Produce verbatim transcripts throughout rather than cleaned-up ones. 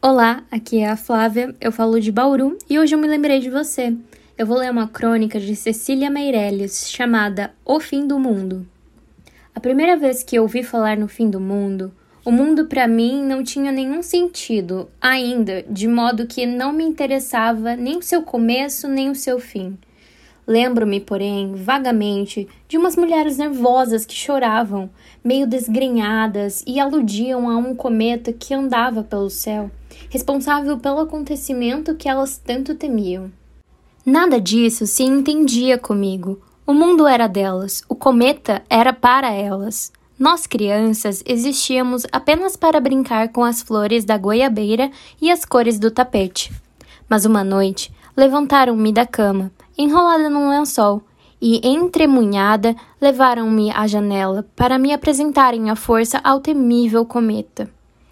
Olá, aqui é a Flávia, eu falo de Bauru e hoje eu me lembrei de você. Eu vou ler uma crônica de Cecília Meirelles chamada O Fim do Mundo. A primeira vez que eu ouvi falar no fim do mundo, o mundo para mim não tinha nenhum sentido ainda, de modo que não me interessava nem o seu começo nem o seu fim. Lembro-me, porém, vagamente, de umas mulheres nervosas que choravam, meio desgrenhadas e aludiam a um cometa que andava pelo céu, responsável pelo acontecimento que elas tanto temiam. Nada disso se entendia comigo. O mundo era delas, o cometa era para elas. Nós, crianças, existíamos apenas para brincar com as flores da goiabeira e as cores do tapete. Mas uma noite, levantaram-me da cama, enrolada num lençol, e, entremunhada, levaram-me à janela para me apresentarem à força ao temível cometa.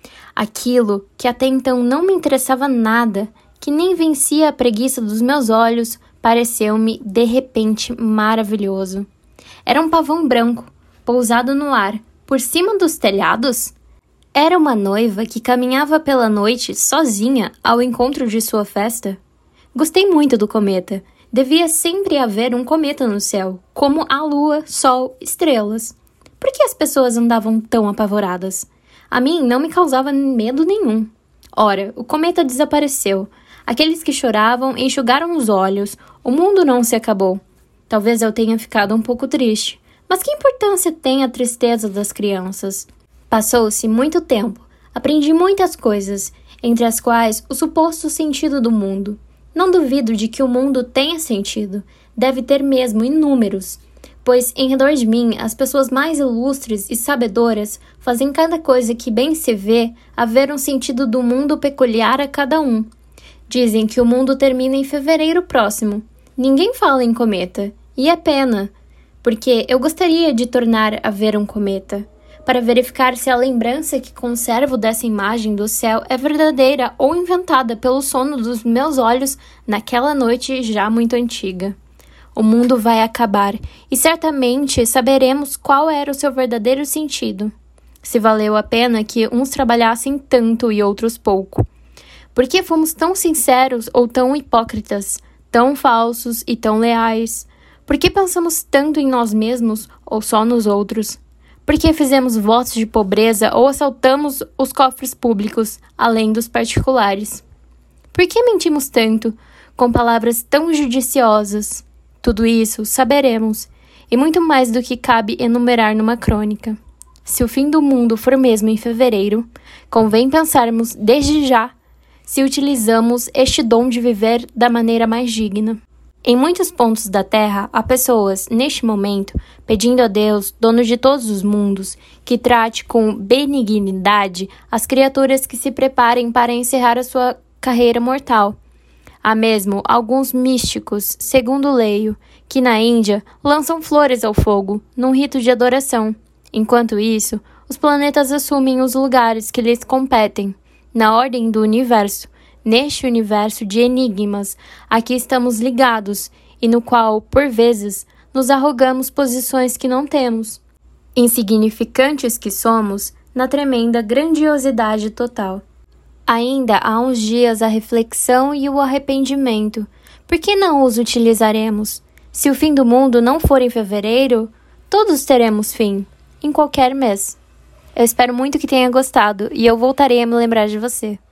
Aquilo que até então não me interessava nada, que nem vencia a preguiça dos meus olhos, pareceu-me, de repente, maravilhoso. Era um pavão branco, pousado no ar, por cima dos telhados. Era uma noiva que caminhava pela noite, sozinha, ao encontro de sua festa. Gostei muito do cometa. Devia sempre haver um cometa no céu, como a lua, sol, estrelas. Por que as pessoas andavam tão apavoradas? A mim não me causava medo nenhum. Ora, o cometa desapareceu. Aqueles que choravam enxugaram os olhos. O mundo não se acabou. Talvez eu tenha ficado um pouco triste. Mas que importância tem a tristeza das crianças? Passou-se muito tempo. Aprendi muitas coisas, entre as quais o suposto sentido do mundo. Não duvido de que o mundo tenha sentido. Deve ter mesmo inúmeros. Pois, em redor de mim, as pessoas mais ilustres e sabedoras fazem cada coisa que bem se vê haver um sentido do mundo peculiar a cada um. Dizem que o mundo termina em fevereiro próximo. Ninguém fala em cometa. E é pena. Porque eu gostaria de tornar a ver um cometa, para verificar se a lembrança que conservo dessa imagem do céu é verdadeira ou inventada pelo sono dos meus olhos naquela noite já muito antiga. O mundo vai acabar e certamente saberemos qual era o seu verdadeiro sentido. Se valeu a pena que uns trabalhassem tanto e outros pouco. Por que fomos tão sinceros ou tão hipócritas, tão falsos e tão leais? Por que pensamos tanto em nós mesmos ou só nos outros? Por que fizemos votos de pobreza ou assaltamos os cofres públicos, além dos particulares? Por que mentimos tanto, com palavras tão judiciosas? Tudo isso saberemos, e muito mais do que cabe enumerar numa crônica. Se o fim do mundo for mesmo em fevereiro, convém pensarmos desde já se utilizamos este dom de viver da maneira mais digna. Em muitos pontos da Terra, há pessoas, neste momento, pedindo a Deus, dono de todos os mundos, que trate com benignidade as criaturas que se preparem para encerrar a sua carreira mortal. Há mesmo alguns místicos, segundo leio, que na Índia lançam flores ao fogo, num rito de adoração. Enquanto isso, os planetas assumem os lugares que lhes competem, na ordem do universo. Neste universo de enigmas a que estamos ligados e no qual, por vezes, nos arrogamos posições que não temos, insignificantes que somos na tremenda grandiosidade total. Ainda há uns dias a reflexão e o arrependimento. Por que não os utilizaremos? Se o fim do mundo não for em fevereiro, todos teremos fim, em qualquer mês. Eu espero muito que tenha gostado e eu voltarei a me lembrar de você.